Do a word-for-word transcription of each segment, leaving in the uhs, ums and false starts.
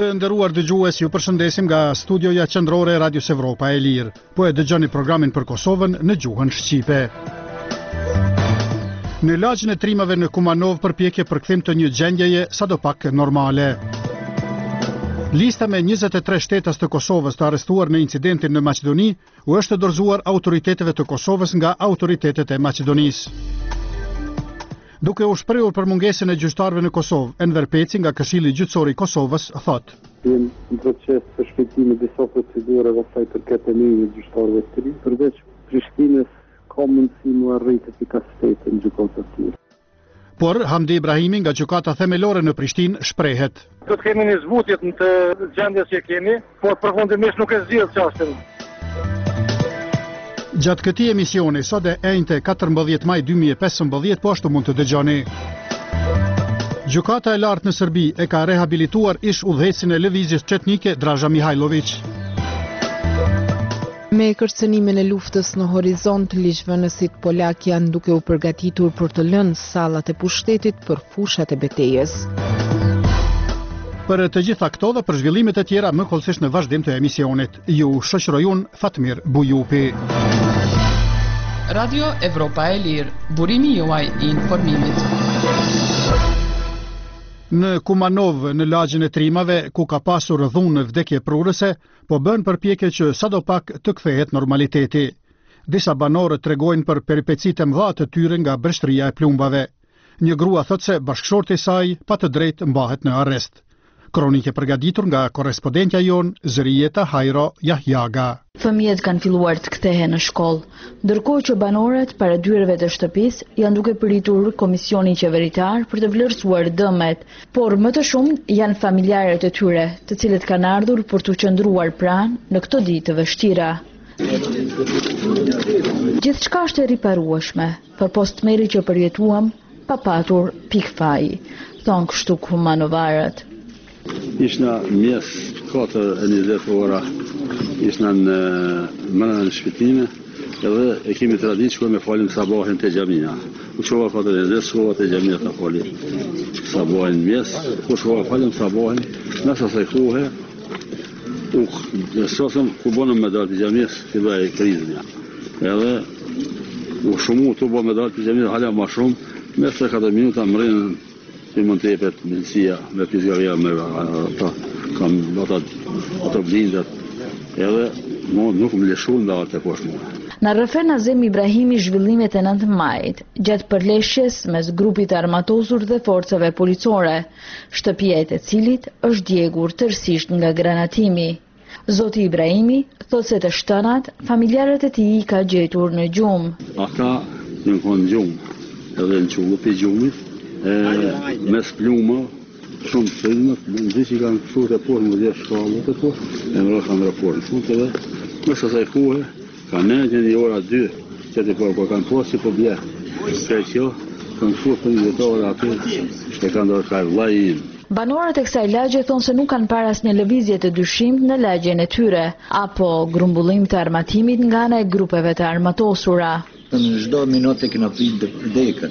Të nderuar dëgjues, ju përshëndesim nga studioja qendrore e Radios Evropa e Lirë. Po e dëgjoni programin për Kosovën në gjuhën shqipe. Në lagjën e trimave në Kumanov përpjekje për kthim të një gjendjeje sadopak normale. Lista me njëzet e tre shtetas të Kosovës të arrestuar në incidentin në Maqedoni u është dorëzuar autoriteteve të Kosovës nga autoritetet e Maqedonisë. Duke u shprehur për mungesën e gjyqtarëve në Kosovë, Enver Peci nga Këshilli Gjyqësor i Kosovës thotë: Jem në proces për shpejtimi të disa procedurave sa i përket emërimit të gjyqtarëve të ri, përveç Prishtinës ka mundësi më arrit efikasitetin në gjykata të tjera. Por Hamdi Ibrahimi nga gjykata themelore në Prishtinë shprehet: Do të kemi një zbutje të gjendjes që kemi, por përfundimisht nuk e zgjidh çështën. Gjatë këtij emisioni, sot e enjte katërmbëdhjetë maj dy mijë e pesëmbëdhjetë, po ashtu mund të dëgjoni. Gjykata e lartë në Serbi e ka rehabilituar ish udhëheqësin e lëvizjes çetnike Draža Mihajlović. Me kërcënimin e luftës në horizont, ligjvënësit polak janë duke u përgatitur për të lënë sallat e pushtetit për fushat e betejës. Për të gjitha këto dhe për zhvillimet e tjera më kollësisht në vazhdim të emisionit. Ju shoqëroj unë Fatmir Bujupi. Radio Evropa e Lirë, burimi juaj i informimit. Në Kumanov, në lagjën e trimave, ku ka pasur dhunë vdekje prurëse, po bën përpjekje që sadopak të kthehet normaliteti. Disa banorë tregojnë për peripecitë e mëdha të tyre nga breshtëria e plumbave. Një grua thotë se bashkëshorti i saj pa të drejtë mbahet në arrest. Kronike përgatitur nga korrespondentja jon Zërijeta Hajro Jahjaga. Fëmijët kanë filluar të kthehen në shkollë, ndërkohë që banorët para dyerve të shtëpisë janë duke pritur komisionin qeveritar për të vlerësuar dëmet, por më të shumë janë familjarët e tyre, të cilët kanë ardhur për të qëndruar pranë në këto ditë të vështira. Gjithçka është e riparueshme, për postmeri që përjetuam pa patur pikfaj, thonë kështu kumanovarët. Ishna mjes katër e njëzet ora, ishna në mëna në shpitime, edhe e kemi tradit që me falim sabahin të gjamia. U qova katër e njëzet, shkova të gjamia të falim sabahin mjes, ku shkova falim sabahin, nësa se kohë, u sosëm ku bonëm me dalë të gjamias, filloj e krizënja. Edhe u shumu të bo me dalë të gjamias, halja ma shumë, me tre katër minuta më rinë që mund të jepet milësia me pizgaria me ata, kam ata, ata blindat, edhe nuk më leshu nda atë e poshtë mua. Në rrefer Nazem Ibrahimi zhvillimet e nëntë majit, gjatë përleshjes mes grupit armatosur dhe forcave policore, shtëpia e të cilit është djegur tërësisht nga granatimi. Zoti Ibrahimi thot se të shtënat, familjarët e tij ka gjetur në gjumë. Ata në konë gjumë, edhe në qullë për gjumit, e mes plumë, shumë të filmë, plumë zi që i kanë shurët e porë, më dhja shkallët e porë, e më rështë kanë raporën shumë të dhe, mes asaj kuhe, ka në gjeni ora dy, që të porë, por kanë posë që po bje, kërë që, kanë shurët për një dhjetore aty, e kanë dorë kajrë vlajin. Banorët e kësaj lagje thonë se nuk kanë paras një lëvizje të dyshim në lagjen e tyre, apo grumbullim të armatimit nga ana e grupeve të armatosura. Në çdo minutë kena prit dekën.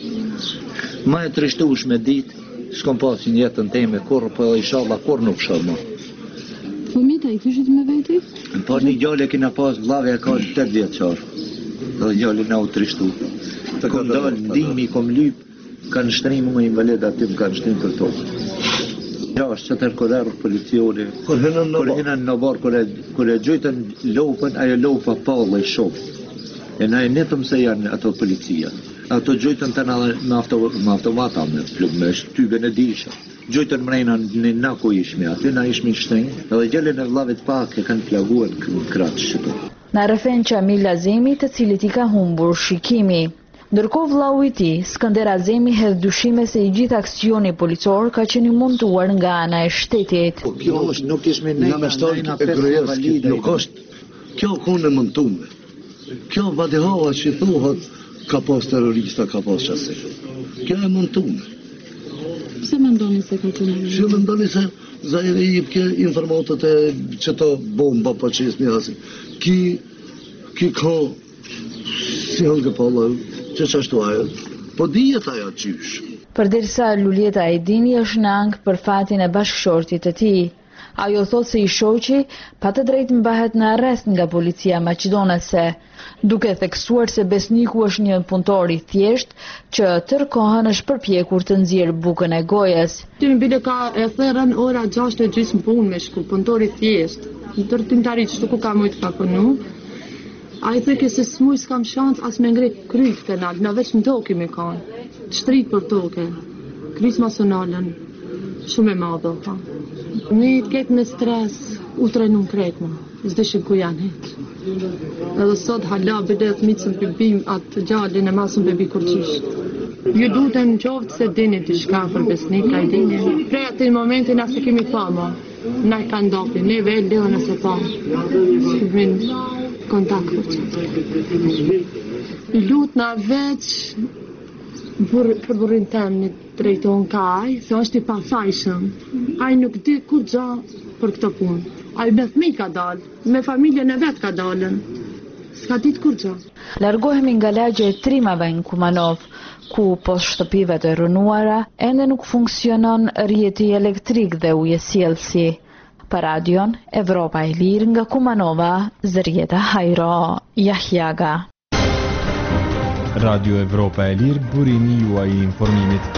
Ma e trishtush me ditë, s'kom pasin jetën teme kur, po inshallah kur nuk shoh më. Fëmijët i kishit me veti? Po një gjallë kena pas vllavë ka tetë vjeçar. Do gjallë na u trishtu. Të kom dalë ndihmi, kom lyp, kanë shtrimë më invalid aty më kanë shtrimë për tokë. Ja, është që tërë kërë policione, kërë hinën në barë, kërë e gjojtën lopën, ajo lopa pallë i shofë. E na e netëm se janë ato policia. Ato gjojtën të me automata, me me shtyben e disha. Gjojtën mrejna në naku ishme, aty na ishme shtrenjë, edhe gjellën e vllavit pak e kanë plaguar në kratë shqipë. Na rëfen Qamil Azemi, të cilit i ka humbur shikimi. Ndërkohë vllau i tij, Skënder Azemi, hedh dyshime se i gjithë aksioni policor ka qenë i montuar nga ana e shtetit. Kjo është nuk ishme nejna e grujevski, nuk është, kjo kone montume. Kjo vadihova që thuhat ka pas terrorista, ka pas qase. Kjo e montume. Pse mendoni se ka qenë? Që mendoni se Zahiri i ke informatët e qëto bomba pa që jesë një hasin. Ki, ki ka si hëngë pa Allah, që që ashtu ajo, po dijet ajo qysh. Përderisa Lulieta Ajdini është në ankth për fatin e bashkëshortit të tij. Ajo thot se i shoqi pa të drejtë mbahet në arrest nga policia maqedonese, duke theksuar se besniku është një punëtor i thjesht që tërë kohën është përpjekur të nxjerrë bukën e gojës. Ti më bile ka e therën ora gjashtë e gjysmë punë me shku, punëtor i thjesht. Në tërtimtari që ku ka mujtë ka punu. A i theke se s'muj s'kam shansë as me ngre kryt penal, në veç në toki me kanë. Shtrit për toke, kryt masonalën, shumë e madho. Ha. Ne të ketë me stres, u trenu në kretë ma, zdeshim ku janë hetë. Edhe sot hala bide të mitësën për bim atë gjallin e masën për bi kurqish. Ju duhet e në qoftë se dini të shka për besnik, ka i dini. Prej atë momentin asë kemi pa ma, na i ka ndopi, ne ve lehën e se pa. Së vinë kontakt për që. I lutë na veç bur, për burin tem një drejton ka aj, se është i pafajshëm. Aj nuk di kur gja për këtë punë. Aj me fmi ka dalë, me familjen e vetë ka dalën. S'ka ditë kur gja. Largohemi nga lagje e trimave në Kumanov, ku pos shtëpive të rënuara, ende nuk funksionon rjeti elektrik dhe ujësielsi. Për radion, Evropa e Lirë nga Kumanova, Zërjeta Hajro, Jahjaga. Radio Evropa e Lirë, burimi juaj i informimit.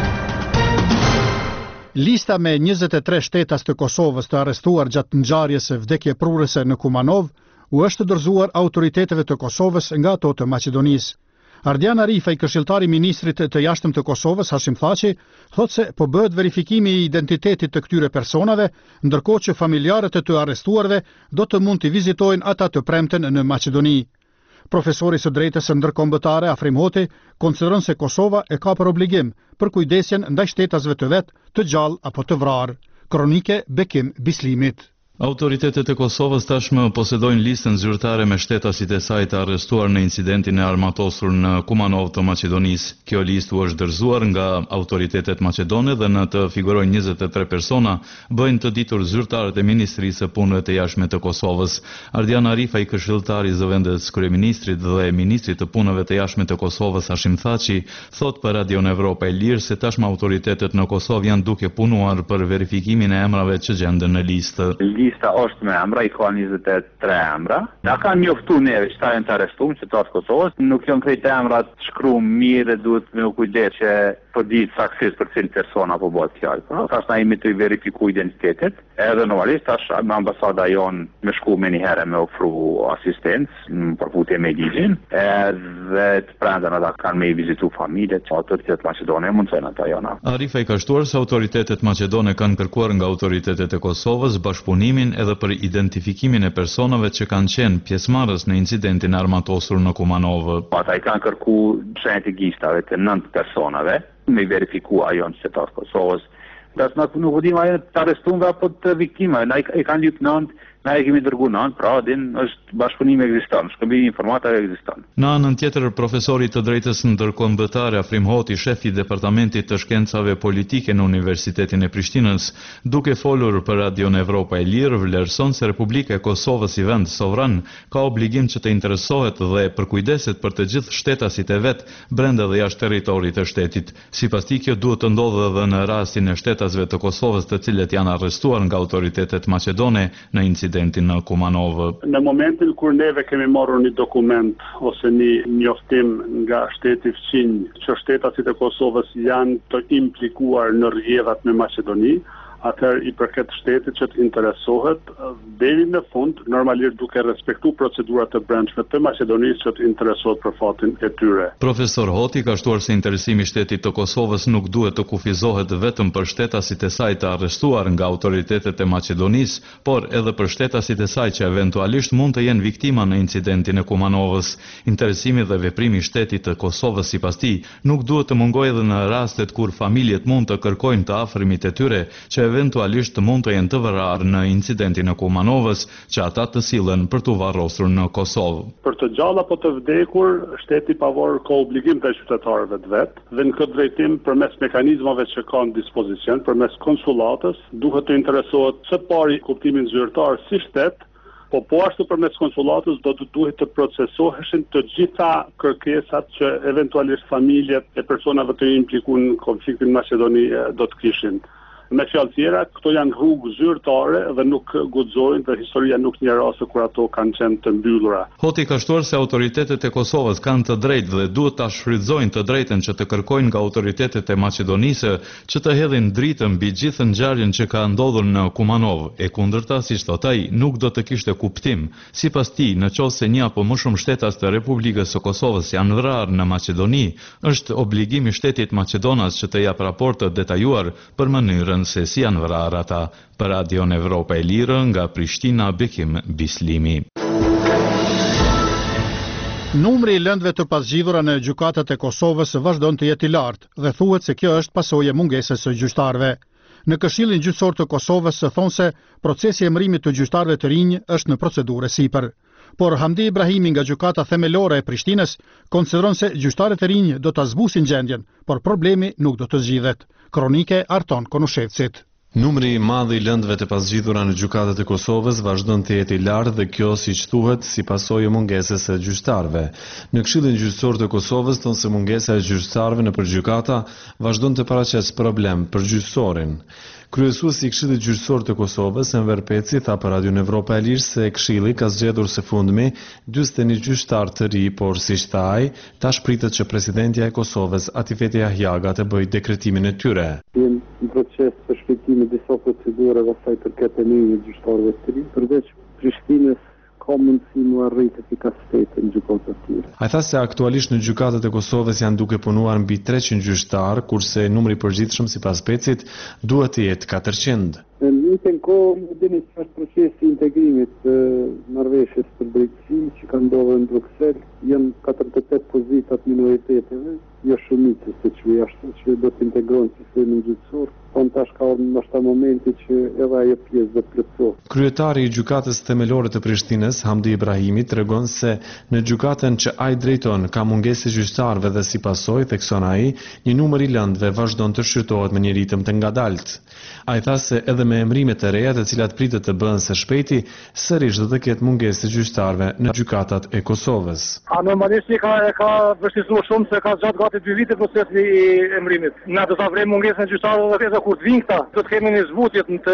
Lista me njëzet e tre shtetas të Kosovës të arrestuar gjatë ngjarjes së vdekje prurëse në Kumanov u është dorëzuar autoriteteve të Kosovës nga ato të Maqedonisë. Ardian Arifaj, këshilltari i ministrit të jashtëm të Kosovës, Hashim Thaçi, thotë se po bëhet verifikimi i identitetit të këtyre personave, ndërkohë që familjarët e të arrestuarve do të mund të vizitojnë ata të premten në Maqedoni. Profesori së drejtës së ndërkombëtare Afrim Hoti konsideron se Kosova e ka për obligim për kujdesjen ndaj shtetasve të vet, të gjallë apo të vrarë. Kronike Bekim Bislimit. Autoritetet e Kosovës tashmë posedojnë listën zyrtare me shtetasit e saj të arrestuar në incidentin e armatosur në Kumanov të Maqedonisë. Kjo listë u është dorëzuar nga autoritetet maqedone dhe në të figurojnë njëzet e tre persona, bëjnë të ditur zyrtarët e Ministrisë së Punëve të Jashtme të Kosovës. Ardian Arifaj, këshilltari i zëvendës kryeministrit dhe ministrit të Punëve të Jashtme të Kosovës Hashim Thaçi, thot për Radion Evropa e Lirë se tashmë autoritetet në Kosovë janë duke punuar për verifikimin e emrave që gjenden në listë. Lista është me emra, i ka njëzet e tre emra. Na kanë njoftu neve që ta janë të arrestuar qytetarët Kosovës, nuk janë krejt emrat shkruar mirë, duhet me u kujdes që po ditë saksis për cilë persona po bëhet fjalë. Po tash na jemi të verifiku identitetet, edhe normalisht tash me ambasada jon me shku me një herë me ofru asistencë në përputhje me ligjin, edhe të prandën ata kanë me i vizitu familjet, autoritetet maqedone mundsojnë ata jona. Arifaj ka shtuar se autoritetet maqedone kanë kërkuar nga autoritetet e Kosovës bashkëpunimin edhe për identifikimin e personave që kanë qenë pjesëmarrës në incidentin armatosur në Kumanov. Ata i kanë kërku shenjat e gistave të nëntë personave, me verifiku ajo në qytetarët Kosovës. Das na nuk vëdim ajo të arrestuar apo të viktima, na i kanë lyp nëntë, na e kemi dërguar nëntë, pra din është bashkëpunim ekziston, shkëmbimi informata ekziston. Në anën tjetër, profesori të drejtës ndërkombëtare Afrim Hoti, shefi i departamentit të shkencave politike në Universitetin e Prishtinës, duke folur për Radion Evropa e Lirë, vlerëson se Republika e Kosovës, i vend sovran, ka obligim që të interesohet dhe përkujdeset për të gjithë shtetasit e vet brenda dhe jashtë territorit të shtetit. Sipas tij, kjo duhet të ndodhë edhe në rastin e shtetasve të Kosovës të cilët janë arrestuar nga autoritetet maqedone në incidentin në Kumanov. Në momentin kur neve kemi marrë një dokument ose një njoftim nga shteti fqinj që shtetasit e Kosovës janë të implikuar në rrjedhat me Maqedoni, atëherë i përket shtetit që të interesohet, deri në fund, normalisht duke respektu procedurat të brendshme të Maqedonisë që të interesohet për fatin e tyre. Profesor Hoti ka shtuar se interesimi i shtetit të Kosovës nuk duhet të kufizohet vetëm për shtetasit e saj të arrestuar nga autoritetet e Maqedonisë, por edhe për shtetasit e saj që eventualisht mund të jenë viktima në incidentin e Kumanovës. Interesimi dhe veprimi i shtetit të Kosovës sipas tij nuk duhet të mungojë edhe në rastet kur familjet mund të kërkojnë të afërmit e tyre që eventualisht mund të jenë të vrarë në incidentin e Kumanovës, që ata të sillen për të varrosur në Kosovë. Për të gjallë apo të vdekur, shteti pavarur ka obligim të qytetarëve të vet, dhe në këtë drejtim përmes mekanizmave që ka në dispozicion, përmes konsulatës, duhet të interesohet së pari kuptimin zyrtar si shtet, po po ashtu përmes konsulatës do të duhet të procesoheshin të gjitha kërkesat që eventualisht familjet e personave të implikuar në konfliktin në Maqedoni do të kishin. Me fjalë tjera, këto janë rrugë zyrtare dhe nuk guxojnë dhe historia nuk një raste kur ato kanë qenë të mbyllura. Hoti ka shtuar se autoritetet e Kosovës kanë të drejtë dhe duhet ta shfrytëzojnë të drejtën që të kërkojnë nga autoritetet e Maqedonisë që të hedhin dritën mbi gjithë ngjarjen që ka ndodhur në Kumanov. E kundërta, siç thot ai, nuk do të kishte kuptim. Sipas tij, në qoftë se një apo më shumë shtetas të Republikës së Kosovës janë vrarë në Maqedoni, është obligimi shtetit Maqedonas që të jap raport të detajuar për mënyrën se si janë vrarë ata. Për Radion Evropa e Lirë, nga Prishtina, Bekim Bislimi. Numri i lëndëve të pasgjidhura në gjykatat e Kosovës vazhdon të jetë i lartë dhe thuhet se kjo është pasojë e mungesës së gjyqtarëve. Në Këshillin Gjyqësor të Kosovës thonë se procesi i emërimit të gjyqtarëve të rinj është në procedurë sipër. Por Hamdi Ibrahimi nga gjykata themelore e Prishtinës konsideron se gjyqtarët e rinj do ta zbusin gjendjen, por problemi nuk do të zgjidhet. Kronike Arton Konushevcit. Numri i madh i lëndëve të pasgjidhura në gjykatat e Kosovës vazhdon të jetë i lartë dhe kjo, siç thuhet, si pasojë e mungesës së gjyqtarëve. Në Këshillin Gjyqësor të Kosovës thonë se mungesa e gjyqtarëve në përgjykata vazhdon të paraqes problem për gjyqësorin. Kryesuesi i Këshillit Gjyqësor të Kosovës, Enver Peci, tha për Radion Evropa e Lirë se Këshilli ka zgjedhur së fundmi dyzet e një gjyqtar të ri, por siç tha ai, tash pritet që presidentja e Kosovës, Atifete Jahjaga, të bëjë dekretimin e tyre. Në proces për shpejtimin e disa procedurave sa i përket emërimit të gjyqtarëve të ri, përveç Prishtinës ka mundësi më arrit efikasitetin në gjykatat e tjera. Ai tha se aktualisht në gjykatat e Kosovës janë duke punuar mbi treqind gjyqtar, kurse numri i përgjithshëm sipas Pecit duhet të jetë katërqind. Në njëjtën kohë, më dini se është procesi i integrimit të marrëveshjes për drejtësi që ka ndodhur në Bruksel, janë katërdhjetë e tetë pozitat minoriteteve, jo shumicës se që ashtu që do të integrojnë sistemin gjyqësor, po tash ka ndoshta momenti që edhe ajo pjesë do të plotësohet. Kryetari i gjykatës themelore të Prishtinës, Hamdi Ibrahimi, tregon se në gjykatën që ai drejton ka mungesë gjyqtarëve dhe si pasojë, thekson ai, një numër i lëndëve vazhdon të shqyrtohet me një ritëm të ngadalt. Ai tha se edhe me emrimet e reja të cilat pritet të bëhen së shpejti, sërish do të ketë mungesë të gjyqtarëve në gjykatat e Kosovës. A normalisht ka ka vështirësuar shumë se ka gjatë gati dy vite procesi i emrimit. Na do ta vrejmë mungesën e gjyqtarëve dhe kur të vinë këta, do të kemi një zbutje të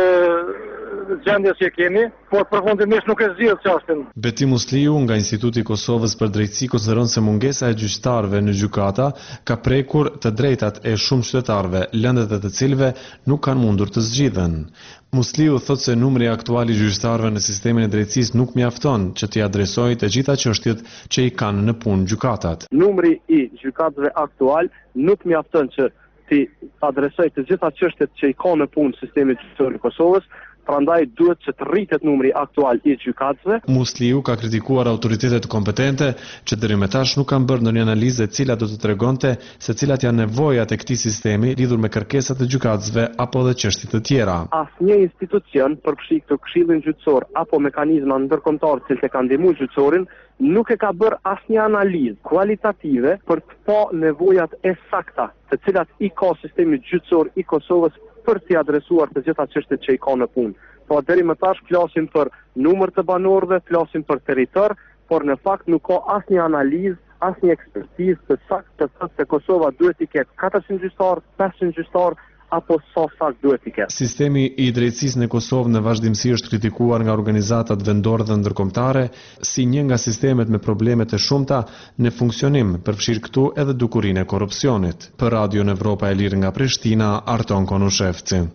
gjendjes që kemi, por përfundimisht nuk e zgjidh çështën. Beti Musliu nga Instituti i Kosovës për Drejtësi konsideron se mungesa e gjyqtarëve në gjykata ka prekur të drejtat e shumë qytetarëve, lëndet e të cilëve nuk kanë mundur të zgjidhen. Musliu thot se numri aktual i gjyqtarëve në sistemin e drejtësisë nuk mjafton që t'i adresojë të gjitha çështjet që i kanë në punë gjykatat. Numri i gjykatëve aktual nuk mjafton që t'i adresojë të gjitha çështjet që i ka në punë sistemi gjyqësor i Kosovës. Prandaj duhet që të rritet numri aktual i gjykatëve. Musliu ka kritikuar autoritetet kompetente që deri më tash nuk kanë bërë ndonjë analizë e cila do të tregonte se cilat janë nevojat e këtij sistemi lidhur me kërkesat e gjykatësve apo edhe çështje të tjera. Asnjë institucion, përfshi këtë Këshillin Gjyqësor apo mekanizma ndërkombëtar që të kanë ndihmuar gjyqësorin, nuk e ka bërë asnjë analizë kualitative për të pa nevojat e sakta të cilat i ka sistemi gjyqësor i Kosovës për t'i adresuar të gjitha çështjet që i ka në punë. Po deri më tash flasim për numër të banorëve, flasim për territor, por në fakt nuk ka asnjë analizë, asnjë ekspertizë të saktë të thotë se Kosova duhet të ketë katërqind gjyqtar, pesëqind gjyqtar apo sa sakt duhet të ketë. Sistemi i drejtësisë në Kosovë në vazhdimsi është kritikuar nga organizatat vendore dhe ndërkombëtare si një nga sistemet me probleme të shumta në funksionim, përfshirë këtu edhe dukurinë e korrupsionit. Për Radion Evropa e Lirë nga Prishtina, Arton Konushevci.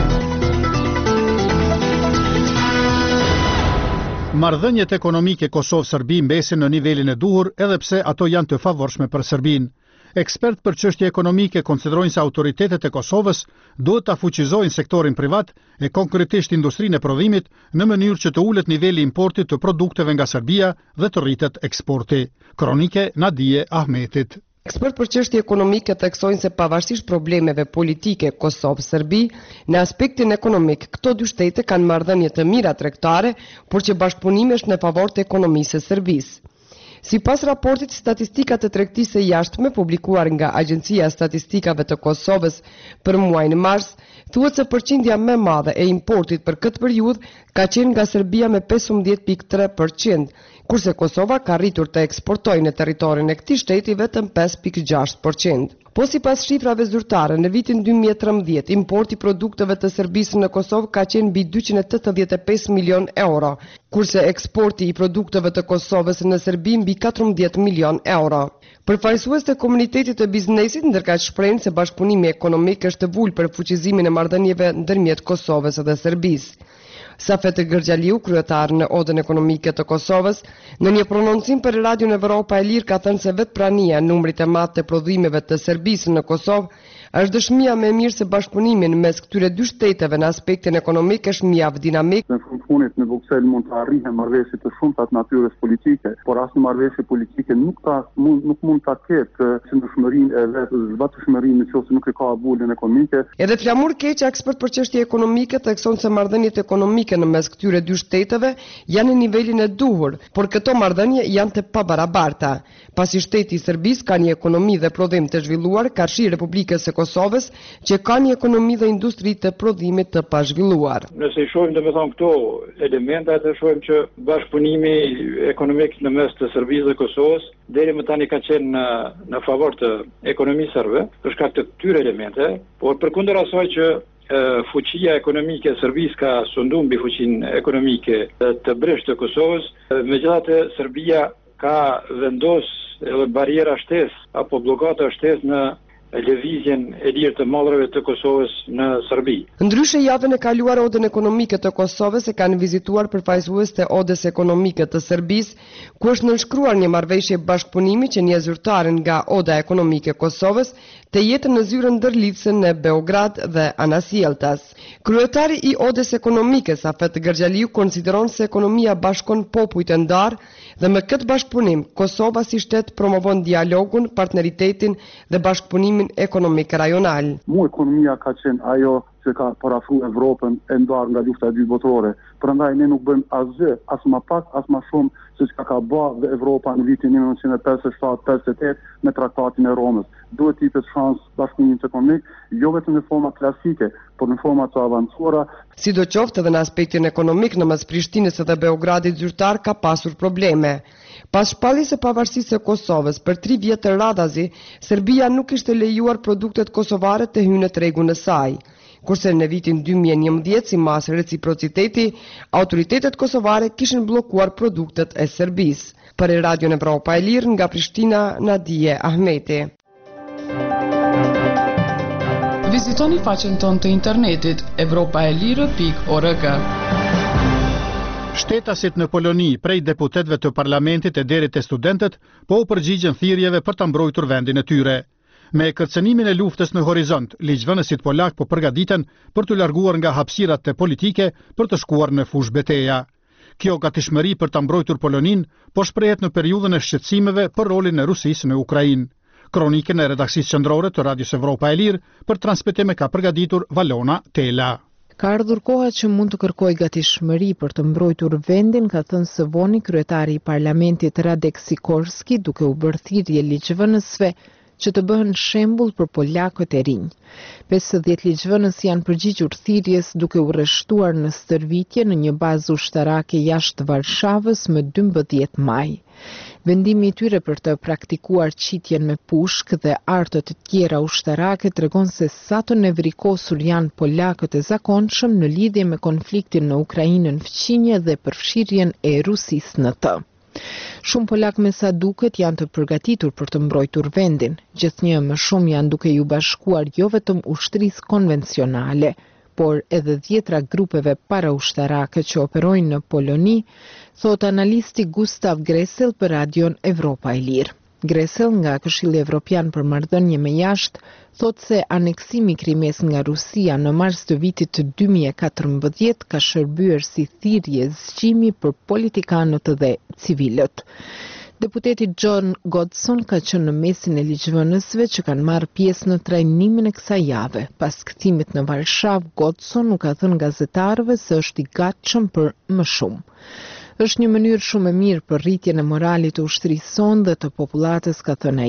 Marrëdhëniet ekonomike Kosovë-Serbi mbesin në nivelin e duhur edhe pse ato janë të favorshme për Serbinë. Ekspert për çështje ekonomike konsiderojnë se autoritetet e Kosovës duhet ta fuqizojnë sektorin privat e konkretisht industrinë e prodhimit në mënyrë që të ulet niveli i importit të produkteve nga Serbia dhe të rritet eksporti. Kronike Nadije Ahmetit. Ekspert për çështje ekonomike theksojnë se pavarësisht problemeve politike Kosovë-Serbi, në aspektin ekonomik, këto dy shtete kanë marrëdhënie të mira tregtare, por që bashkëpunimi është në favor të ekonomisë së Serbisë. Si pas raportit statistikat të tregtisë së jashtme publikuar nga Agjencia e Statistikave të Kosovës për muajin mars, thuhet se përqindja më e madhe e importit për këtë periudhë ka qenë nga Serbia me pesëmbëdhjetë pikë tre përqind, kurse Kosova ka rritur të eksportojë në territorin e këtij shteti vetëm pesë pikë gjashtë përqind. Po sipas shifrave zyrtare, në vitin dy mijë e trembëdhjetë, importi i produkteve të Serbisë në Kosovë ka qenë mbi dyqind e tetëdhjetë e pesë milion euro, kurse eksporti i produkteve të Kosovës në Serbi mbi katërmbëdhjetë milion euro. Përfaqësues të komunitetit të biznesit ndërkaq shprehin se bashkëpunimi ekonomik është vul për fuqizimin e marrëdhënieve ndërmjet Kosovës dhe Serbisë. Safet Gërgjaliu, kryetar në Odën Ekonomike të Kosovës, në një prononcim për Radion Evropa e Lirë ka thënë se vetë prania e numrit të madh të prodhimeve të Serbisë në Kosovë është dëshmia më e mirë se bashkëpunimi mes këtyre dy shteteve në aspektin ekonomik është mjaft dinamik. Në fund fundit në Bruksel mund të arrihen marrëveshje të shumta të natyrës politike, por asnjë marrëveshje politike nuk ta mund nuk mund ta ketë qëndrueshmërinë e vetë zbatshmërinë nëse nuk e ka abulin ekonomike. Edhe Flamur Keq, ekspert për çështje ekonomike, thekson se marrëdhëniet ekonomike në mes këtyre dy shteteve janë në nivelin e duhur, por këto marrëdhënie janë të pabarabarta. Pasi shteti i Serbisë ka një ekonomi dhe prodhim të zhvilluar, karshi Republikës së Kosovës, që ka një ekonomi dhe industri të prodhimit të pazhvilluar. Nëse i shohim domethënë këto elemente, atë shohim që bashkëpunimi ekonomik në mes të Serbisë dhe Kosovës deri më tani ka qenë në, në favor të ekonomisë serbe, për shkak të këtyre elemente, por përkundër asaj që e, fuqia ekonomike e Serbisë ka sunduar mbi fuqinë ekonomike të breshtë të Kosovës, megjithatë Serbia ka vendos edhe bariera shtesë apo bllokata shtesë në lëvizjen e lirë të mallrave të Kosovës në Serbi. Ndryshe, javën e kaluar Odën Ekonomike të Kosovës e kanë vizituar përfaqësues të Odës Ekonomike të Serbisë, ku është nënshkruar një marrëveshje bashkëpunimi që një zyrtar nga Oda Ekonomike e Kosovës të jetë në zyrën ndërlidhëse në Beograd dhe Anasjeltas. Kryetari i Odës Ekonomike, Safet Gërgjaliu, konsideron se ekonomia bashkon popujt e ndarë dhe me këtë bashkëpunim Kosova si shtet promovon dialogun, partneritetin dhe bashkëpunimin ekonomik rajonal. Mu ekonomia ka qenë ajo që ka parafruar Evropën e ndarë nga lufta e dytë botërore. Prandaj ne nuk bëjmë asgjë, as më pak, as më shumë se çka ka bërë dhe Evropa në vitin një mijë nëntëqind e pesëdhjetë shtatë pesëdhjetë e tetë me traktatin e Romës. Duhet të jepet shans bashkëpunimit ekonomik, jo vetëm në forma klasike, por në forma të avancuara. Sidoqoftë edhe në aspektin ekonomik në mes Prishtinës dhe Beogradit zyrtar ka pasur probleme. Pas shpalljes së pavarësisë së Kosovës për tri vjet të radhazi, Serbia nuk ishte lejuar produktet kosovare të hyjnë në tregun e saj. Kurse në vitin dy mijë e njëmbëdhjetë, si mas reciprociteti, autoritetet kosovare kishin bllokuar produktet e Serbisë. Për Radion Evropa e Lirë nga Prishtina, Nadije Ahmeti. Vizitoni faqen tonë të internetit evropaelire pikë org. Shtetasit në Poloni, prej deputetëve të parlamentit e deri te studentët, po u përgjigjen thirrjeve për ta mbrojtur vendin e tyre. Me kërcënimin e luftës në horizont, ligjvënësit polak po përgatiten për të larguar nga hapësirat e politike për të shkuar në fushë beteja. Kjo gatishmëri për ta mbrojtur Polonin po shprehet në periudhën e shqetësimeve për rolin e Rusisë në Ukrainë. Kronikën e redaksisë qendrore të Radios Evropa e Lirë për transmetim e ka përgatitur Valona Tela. Ka ardhur koha që mund të kërkoj gatishmëri për të mbrojtur vendin, ka thënë së voni kryetari i parlamentit Radek Sikorski, duke u bërë thirrje ligjvënësve që të bëhen shembull për polakët e rinj. pesëdhjetë ligjvënës janë përgjigjur thirrjes duke u rreshtuar në stërvitje në një bazë ushtarake jashtë Varshavës më dymbëdhjetë maj. Vendimi i tyre për të praktikuar qitjen me pushkë dhe artë të tjera ushtarake tregon se sa të nevrikosur janë polakët e zakonshëm në lidhje me konfliktin në Ukrainën fqinje dhe përfshirjen e Rusisë në të. Shumë polak me sa duket janë të përgatitur për të mbrojtur vendin, gjithnjë më shumë janë duke ju bashkuar jo vetëm ushtrisë konvencionale, por edhe dhjetra grupeve para ushtarake që operojnë në Poloni, thot analisti Gustav Gressel për Radion Evropa e Lirë. Gressel nga Këshilli Evropian për Marrëdhënie me Jashtë thot se aneksimi Krimes nga Rusia në mars të vitit të dy mijë e katërmbëdhjetë ka shërbyer si thirrje zgjimi për politikanët dhe civilët. Deputeti John Godson ka qenë në mesin e ligjvënësve që kanë marrë pjesë në trajnimin e kësaj jave. Pas kthimit në Varshavë, Godson nuk ka thënë gazetarëve se është i gatshëm për më shumë. Është një mënyrë shumë e mirë për rritjen e moralit të ushtrisë sonë dhe të popullatës, ka thënë ai.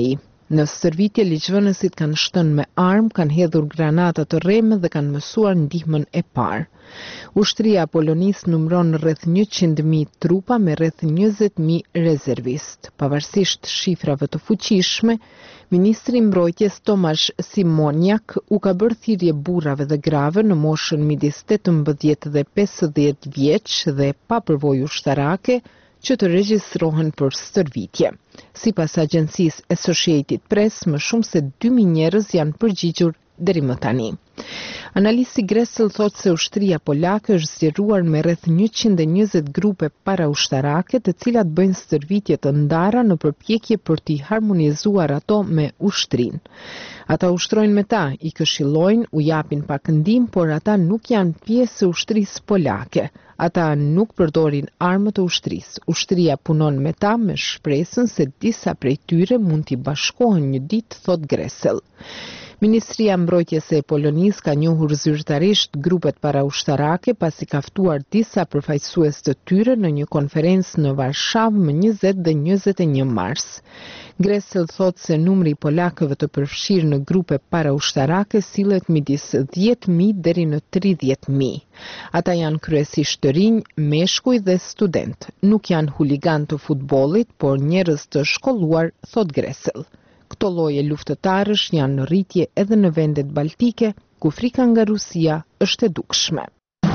Në stërvitje, ligjvënësit kanë shtënë me armë, kanë hedhur granata të rreme dhe kanë mësuar ndihmën e parë. Ushtria Polonisë numëron rreth njëqind mijë trupa me rreth njëzet mijë rezervist. Pavarësisht shifrave të fuqishme, Ministri i Mbrojtjes Tomasz Simoniak u ka bërë thirrje burrave dhe grave në moshën midis tetëmbëdhjetë dhe pesëdhjetë vjeç dhe pa përvojë ushtarake që të regjistrohen për stërvitje. Sipas agjencisë Associated Press, më shumë se dy mijë njerëz janë përgjigjur deri më tani. Analisti Gressel thotë se ushtria polake është zgjeruar me rreth njëqind e njëzet grupe paraushtarake, të cilat bëjnë stërvitje të ndara në përpjekje për t'i harmonizuar ato me ushtrinë. Ata ushtrojnë me ta, i këshillojnë, u japin pak ndihmë, por ata nuk janë pjesë e ushtrisë polake. Ata nuk përdorin armë të ushtrisë. Ushtria punon me ta me shpresën se disa prej tyre mund t'i bashkohen një ditë, thot Gressel. Ministria Mbrojtjes e Polonisë ka njohur zyrtarisht grupet paraushtarake pasi ka ftuar disa përfaqësues të tyre në një konferencë në Varshavë më njëzet dhe njëzet e një mars. Gressel thotë se numri i polakëve të përfshirë në grupe paraushtarake sillet midis dhjetë mijë deri në tridhjetë mijë. Ata janë kryesisht të rinj, meshkuj dhe student. Nuk janë huligan të futbollit, por njerëz të shkolluar, thot Gressel. Këto lloje luftëtarësh janë në rritje edhe në vendet baltike, ku frika nga Rusia është e dukshme.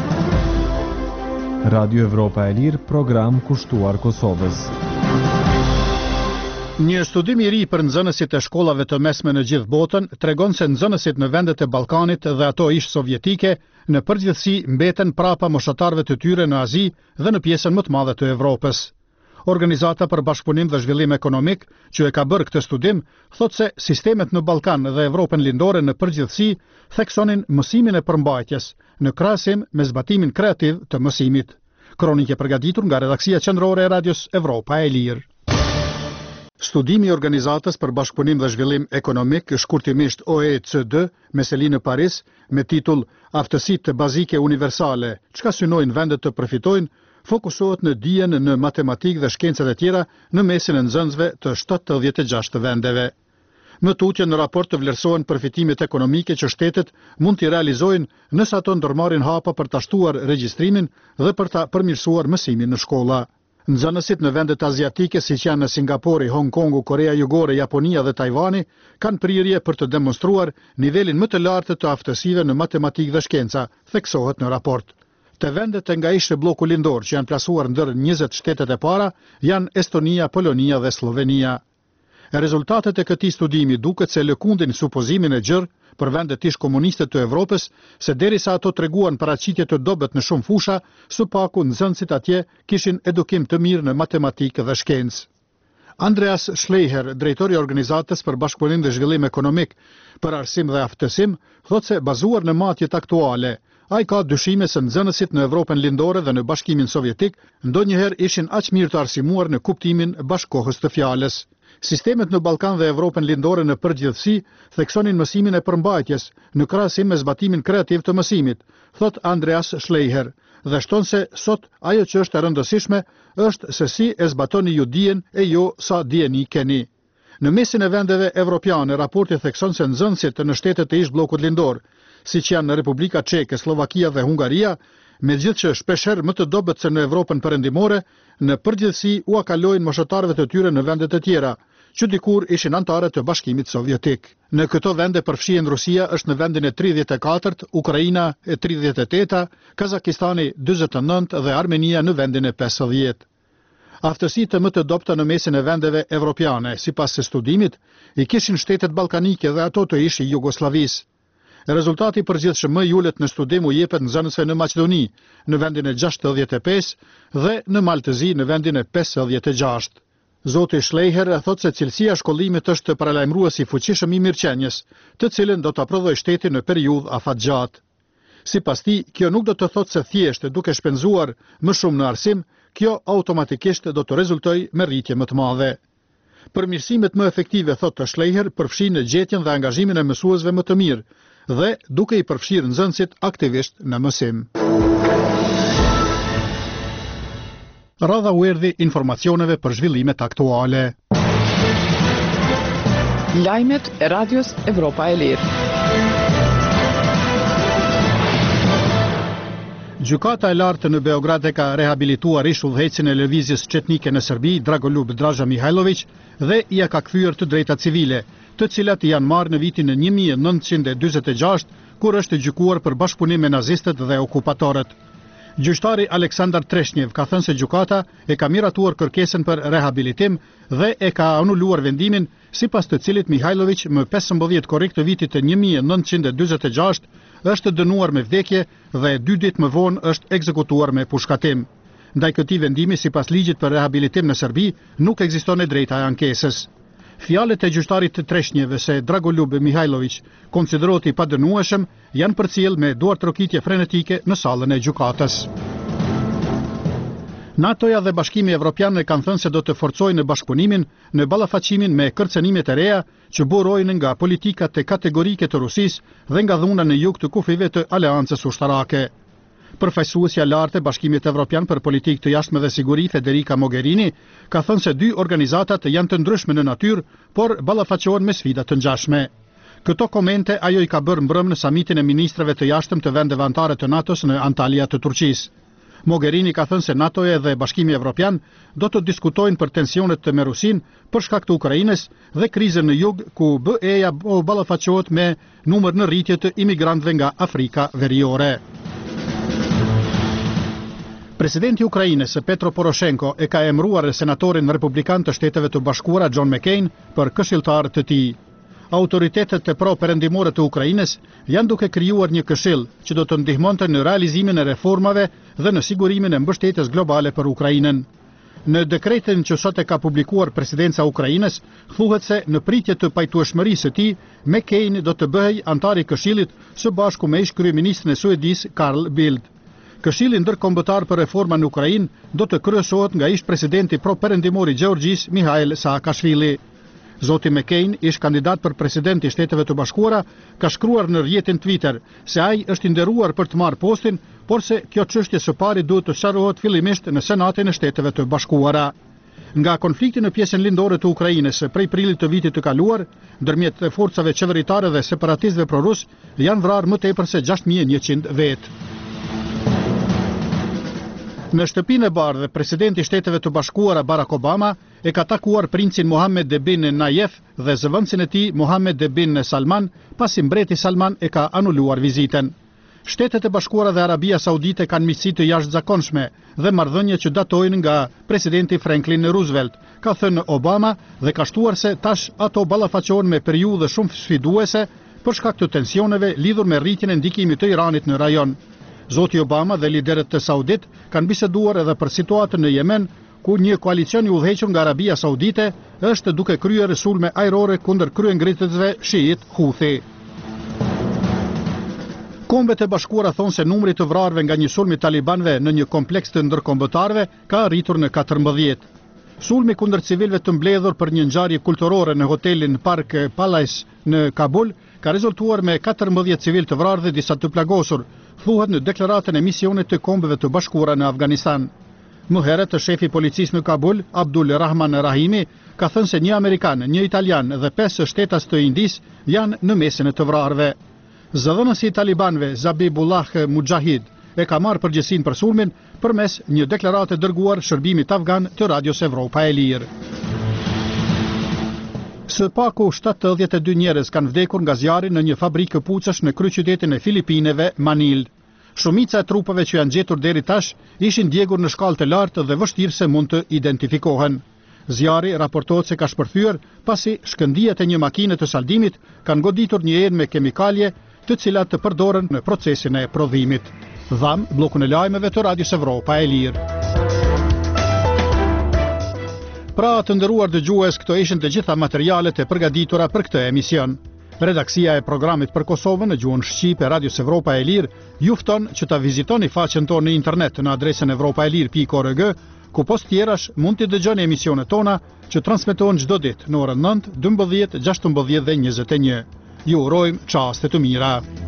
Radio Evropa e Lirë, program kushtuar Kosovës. Një studim i ri për nxënësit e shkollave të mesme në gjithë botën tregon se nxënësit në vendet e Ballkanit dhe ato ish sovjetike në përgjithësi mbeten prapa moshatarëve të tyre në Azi dhe në pjesën më të madhe të Evropës. Organizata për Bashkëpunim dhe Zhvillim Ekonomik, që e ka bërë këtë studim, thotë se sistemet në Ballkan dhe Evropën lindore në përgjithësi theksonin mësimin e përmbajtjes, në krahasim me zbatimin kreativ të mësimit. Kronikë e përgatitur nga redaksia qendrore e Radios Evropa e Lirë. Studimi i Organizatës për Bashkëpunim dhe Zhvillim Ekonomik, shkurtimisht O E C D, me seli në Paris, me titull Aftësitë bazike universale, çka synojnë vendet të përfitojnë, fokusohet në dijen në matematikë dhe shkencat e tjera në mesin e nxënësve të shtatëdhjetë e gjashtë vendeve. Më tutje në raport të vlerësohen përfitimet ekonomike që shtetet mund t'i realizojnë nëse ato ndërmarrin hapa për ta shtuar regjistrimin dhe për ta përmirësuar mësimin në shkolla. Nxënësit në vendet aziatike siç janë në Singapori, Hong Kongu, Korea Jugore, Japonia dhe Tajvani kanë prirje për të demonstruar nivelin më të lartë të aftësive në matematikë dhe shkenca, theksohet në raport. Të vendet e nga ish bloku lindor që janë plasuar ndër njëzet shtetet e para janë Estonia, Polonia dhe Slovenia. Rezultatet e këtij studimi duket se lëkundin supozimin e gjerë për vendet ish komuniste të Evropës se derisa ato treguan paraqitje të dobët në shumë fusha, së paku nxënësit atje kishin edukim të mirë në matematikë dhe shkencë. Andreas Schleicher, drejtori i Organizatës për Bashkëpunim dhe Zhvillim Ekonomik për Arsim dhe Aftësim, thotë se bazuar në matjet aktuale, ai ka dyshime se nxënësit në Evropën lindore dhe në Bashkimin Sovjetik ndonjëherë ishin aq mirë të arsimuar në kuptimin bashkohës të fjalës. Sistemet në Ballkan dhe Evropën lindore në përgjithësi theksonin mësimin e përmbajtjes në krahasim me zbatimin kreativ të mësimit, thot Andreas Schleicher, dhe shton se sot ajo që është e rëndësishme është se si e zbatoni ju dijen e jo sa dijeni keni. Në mesin e vendeve evropiane, raporti thekson se nxënësit në shtetet e ish bllokut lindor, siç janë në Republika Çeke, Slovakia dhe Hungaria, megjithëse shpeshherë më të dobët se në Evropën perëndimore, në përgjithësi u akalojnë moshatarëve të tyre në vendet e tjera, që dikur ishin anëtarë të Bashkimit Sovjetik. Në këto vende përfshihen Rusia është në vendin e tridhjetë e katërt, Ukraina e tridhjetë e teta, Kazakistani dyzet e nëntë dhe Armenia në vendin e pesëdhjetë. Aftësitë më të dobta në mesin e vendeve evropiane, sipas së studimit, i kishin shtetet ballkanike dhe ato të ish Jugosllavisë. Rezultati përgjithshëm më i ulët në studim u jepet nxënësve në Maqedoni, në vendin e gjashtëdhjetë e pesë dhe në Maltëzi në vendin e pesëdhjetë e gjashtë. Zoti Schleicher thotë se cilësia e shkollimit është paralajmërues i fuqishëm i mirëqenies, të cilën do ta prodhojë shteti në periudhë afatgjatë. Sipas tij, kjo nuk do të thotë se thjesht duke shpenzuar më shumë në arsim, kjo automatikisht do të rezultojë me rritje më të madhe. Përmirësimet më efektive, thotë Schleicher, përfshin gjetjen dhe angazhimin e mësuesve më të mirë dhe duke i përfshirë nxënësit aktivisht në mësim. Radha u erdhi informacioneve për zhvillimet aktuale. Lajmet e Radios Evropa e Lirë. Gjykata e lartë në Beograd e ka rehabilituar ish udhëhecin e lëvizjes çetnike në Serbi, Dragoljub Draža Mihajlović, dhe ia ka kthyer të drejta civile, të cilat i janë marrë në vitin një mijë e nëntëqind e dyzet e gjashtë, kur është gjykuar për bashkëpunim me nazistët dhe okupatorët. Gjyqtari Aleksandar Treshnjev ka thënë se gjykata e ka miratuar kërkesën për rehabilitim dhe e ka anuluar vendimin, sipas të cilit Mihajlović më pesëmbëdhjetë korrik të vitit të një mijë e nëntëqind e dyzet e gjashtë është dënuar me vdekje dhe dy ditë më vonë është ekzekutuar me pushkatim. Ndaj këtij vendimi, sipas ligjit për rehabilitim në Serbi, nuk ekziston e drejta e ankesës. Fjalët e gjyqtarit të Treshnjeve se Dragoljub Mihajlović konsiderohet i padënueshëm janë përcjell me duartrokitje frenetike në sallën e gjykatës. NATO-ja dhe Bashkimi Evropian e kanë thënë se do të forcojnë bashkëpunimin në ballafaqimin me kërcënimet e reja që burojnë nga politikat e kategorike të Rusisë dhe nga dhuna në jug të kufive të Aleancës Ushtarake. Përfaqësuesja lartë e Bashkimit Evropian për politikë të jashtme dhe siguri, Federica Mogherini, ka thënë se dy organizatat janë të ndryshme në natyrë, por ballafaqohen me sfida të ngjashme. Këto komente ajo i ka bërë mbrëm në samitin e ministrave të jashtëm të vendeve anëtare të NATO-s në Antalya të Turqisë. Mogherini ka thënë se NATO-ja dhe Bashkimi Evropian do të diskutojnë për tensionet me Rusinë për shkak të Ukrainës dhe krizën në jug, ku B E-ja ballafaqohet me numër në rritje të imigrantëve nga Afrika Veriore. Presidenti i Ukrainës, Petro Poroshenko, e ka emëruar senatorin republikan të Shteteve të Bashkuara John McCain për këshilltar të tij. Autoritetet e pro-perëndimore të Ukrainës janë duke krijuar një këshill që do të ndihmonte në realizimin e reformave dhe në sigurimin e mbështetjes globale për Ukrainën. Në dekretin që sot e ka publikuar presidenca e Ukrainës, thuhet se në pritje të pajtueshmërisë së tij, McCain do të bëhej antar i këshillit së bashku me ish kryeministrin e Suedis Carl Bildt. Këshilli ndërkombëtar për reforma në Ukrainë do të kryesohet nga ish presidenti pro-perëndimor i Gjeorgjisë Mikhail Saakashvili. Zoti McCain, ish kandidat për president i Shteteve të Bashkuara, ka shkruar në rrjetin Twitter se ai është i nderuar për të marrë postin, por se kjo çështje së pari duhet të sqarohet fillimisht në Senatin e Shteteve të Bashkuara. Nga konflikti në pjesën lindore të Ukrainës prej prillit të vitit të kaluar, ndërmjet forcave qeveritare dhe separatistëve prorus, janë vrarë më tepër se gjashtë mijë e njëqind vetë. Në shtëpinë e bardhë, presidenti i Shteteve të Bashkuara Barack Obama e ka takuar princin Mohammed bin Nayef dhe zëvendësin e tij Mohammed bin Salman, pasi mbreti Salman e ka anuluar vizitën. Shtetet e Bashkuara dhe Arabia Saudite kanë miqësi të jashtëzakonshme dhe marrëdhënie që datojnë nga presidenti Franklin Roosevelt, ka thënë Obama, dhe ka shtuar se tash ato ballafaqohen me periudhë shumë sfiduese për shkak të tensioneve lidhur me rritjen e ndikimit të Iranit në rajon. Zoti Obama dhe liderët të Saudit kanë biseduar edhe për situatën në Yemen, ku një koalicion i udhëhequr nga Arabia Saudite është duke kryer sulme ajrore kundër kryengritësve shiit Houthi. Kombet e Bashkuara thonë se numri të vrarëve nga një sulm i talibanëve në një kompleks të ndërkombëtarëve ka arritur në katërmbëdhjetë. Sulmi kundër civilëve të mbledhur për një ngjarje kulturore në hotelin Park Palace në Kabul ka rezultuar me katërmbëdhjetë civil të vrarë dhe disa të plagosur, thuhet në deklaratën e misionit të Kombeve të Bashkuara në Afganistan. Më herët, shefi i policisë në Kabul, Abdul Rahman Rahimi, ka thënë se një amerikan, një italian dhe pesë shtetas të Indis janë në mesin e të vrarëve. Zëdhënësi i talibanëve Zabibullah Mujahid e ka marrë përgjegjësinë për sulmin përmes një deklarate dërguar shërbimit afgan të Radios Evropa e Lirë. Së paku shtatëdhjetë e dy njerëz kanë vdekur nga zjarri në një fabrikë këpucësh në kryeqytetin e Filipineve, Manil. Shumica e trupave që janë gjetur deri tash ishin djegur në shkallë të lartë dhe vështirë se mund të identifikohen. Zjarri raportohet se ka shpërthyer pasi shkëndijat e një makine të saldimit kanë goditur një enë me kemikalje, të cilat të përdoren në procesin e prodhimit. Dham, bllokun e lajmeve të Radios Evropa e Lirë. Pra të nderuar dëgjues, këto ishin të gjitha materialet e përgatitura për këtë emision. Redaksia e programit për Kosovën në gjuhën shqipe Radios Evropa e Lirë ju fton që ta vizitoni faqen tonë në internet në adresën evropaelir pikë org, ku post tjerash mund të dëgjoni emisionet tona që transmetohen çdo ditë në orën nëntë, dymbëdhjetë, gjashtëmbëdhjetë dhe njëzet e një. Ju urojmë çaste të mira.